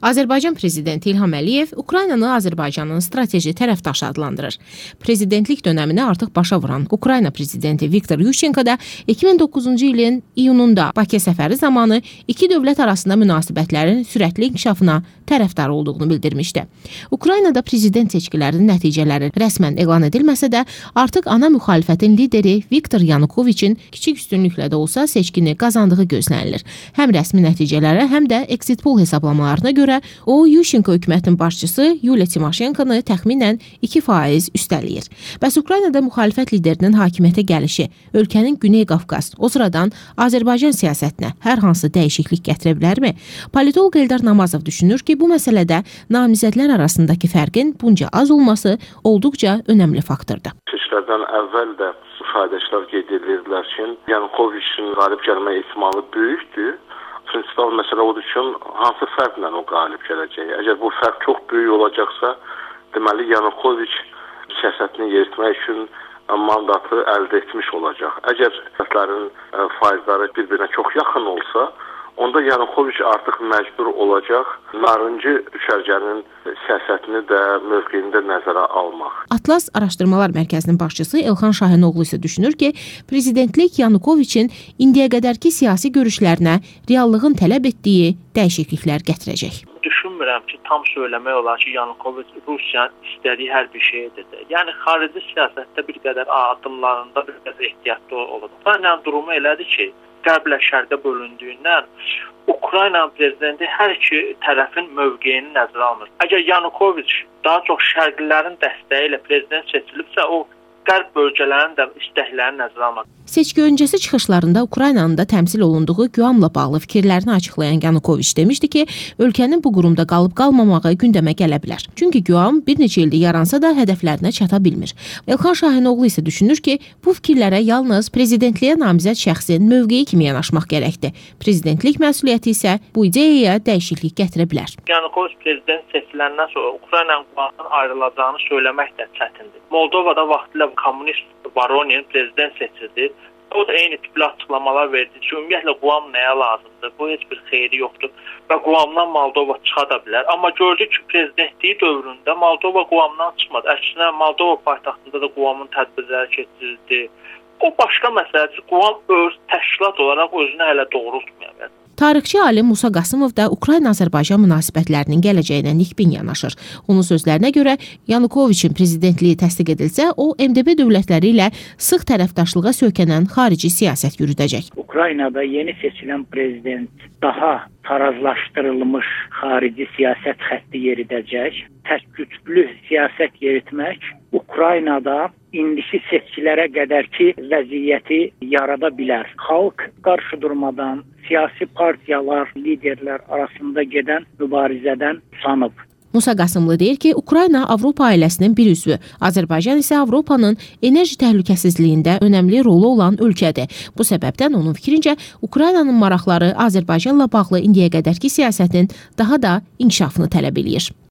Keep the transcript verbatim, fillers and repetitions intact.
Azərbaycan prezidenti İlham Əliyev Ukraynanı Azərbaycanın strateji tərəfdaşı adlandırır. Prezidentlik dönəmini artıq başa vuran Ukrayna prezidenti Viktor Yushchenko da iki min doqquzuncu ilin iyununda Bakı səfəri zamanı iki dövlət arasında münasibətlərin sürətli inkişafına tərəfdar olduğunu bildirmişdi. Ukraynada prezident seçkilərinin nəticələri rəsmən elan edilməsə də, artıq ana müxalifətin lideri Viktor Yanukoviçin kiçik üstünlüklə də olsa seçkini qazandığı gözlənilir. Həm rəsmi nəticələrə, həm də exit poll hesablamalarına görə o, Yushchenko hökumətinin başçısı Yuliya Timoşenkonu təxminən iki faiz üstələyir. Bəs Ukraynada müxalifət liderinin hakimiyyətə gəlişi ölkənin Güney Qafqaz, o sıradan Azərbaycan siyasətinə hər hansı dəyişiklik gətirə bilərmi? Politolog Eldar Namazov düşünür ki, bu məsələdə namizədlər arasındakı fərqin bunca az olması olduqca önəmli faktordur. Seçkilərdən əvvəl də ifadəçilər qeyd edirdilər ki, Yanukoviçin qalib gəlmə ehtimalı böyükdür. Prinsipal məsələ odur ki, hansı fərqlə o qalib gələcək? Əgər bu fərq çox böyük olacaqsa, deməli Yanukoviç siyasətini yeritmək üçün mandatı əldə etmiş olacaq. Əgər siyasətlərin faizləri bir-birinə çox yaxın olsa, onda Yanukoviç artıq məcbur olacaq narıncı düşərgənin siyasətini də, mövqeyini də nəzərə almaq. Atlas Araşdırmalar Mərkəzinin başçısı Elxan Şahinoğlu isə düşünür ki, prezidentlik Yanukoviçin indiyə qədərki siyasi görüşlərinə reallığın tələb etdiyi dəyişikliklər gətirəcək. Düşünmürəm ki, tam söyləmək olar ki, Yanukoviç Rusiyanın istədiyi hər bir şey edəcək. Yəni, xarici siyasətdə bir qədər addımlarında bir qədər ehtiyatlı olacaq. Ukrayna durumu elədir ki, qərblə şərqə bölündüyündən Ukrayna prezidenti hər iki tərəfin mövqeyini nəzərə almır. Əgər Yanukoviç daha çox şərqlilərin dəstəyi ilə prezident seçilibsə, o qərb bölgələrinin də istəklərini nəzərə almaq. Seçki öncəsi çıxışlarında Ukraynanın da təmsil olunduğu Guamla bağlı fikirlərini açıqlayan Yanukoviç demişdi ki, ölkənin bu qurumda qalıb qalmamağı gündəmə gələ bilər. Çünki Guam bir neçə ildir yaransa da hədəflərinə çata bilmir. Elxan Şahinoğlu isə düşünür ki, bu fikirlərə yalnız prezidentliyə namizəd şəxsin mövqeyi kimi yanaşmaq gərəkdir. Prezidentlik məsuliyyəti isə bu ideyaya dəyişiklik gətirə bilər. Yanukoviç prezident seçiləndən sonra Ukraynanın Guamdan ayrılacağını söyləmək də çətindir. Moldovada vaxtilə kommunist Voronin prezident seçildi. O da eyni tipli açıqlamalar verdi ki, ümumiyyətlə Guam nəyə lazımdır? Bu heç bir xeyri yoxdur və Guamdan Moldova çıxa da bilər. Amma gördük ki, prezidentliyi dövründə Moldova Guamdan çıxmadı. Əksinə Moldova paytaxtında da Guamın tədbirləri keçirildi. O başqa məsələdir. Guam öz təşkilat olaraq özünü hələ doğrultmaya. Tarixçi alim Musa Qasımov da Ukrayna-Azərbaycan münasibətlərinin gələcəyinə nikbin yanaşır. Onun sözlərinə görə Yanukoviçin prezidentliyi təsdiq edilsə, o M D B dövlətləri ilə sıx tərəfdaşlığa söykənən xarici siyasət yürüdəcək. Ukraynada yeni seçilən prezident daha tarazlaşdırılmış xarici siyasət xətti yeridəcək. Təkgütlü siyasət yeritmək Ukraynada indiki seçkilərə qədərki vəziyyəti yarada bilər. Xalq qarşı durmadan siyasi partiyalar, liderlər arasında gedən mübarizədən usanıb. Musa Qasımlı deyir ki, Ukrayna Avropa ailəsinin bir üzvü, Azərbaycan isə Avropanın enerji təhlükəsizliyində önəmli rolu olan ölkədir. Bu səbəbdən onun fikrincə Ukraynanın maraqları Azərbaycanla bağlı indiyə qədərki siyasətin daha da inkişafını tələb eləyir.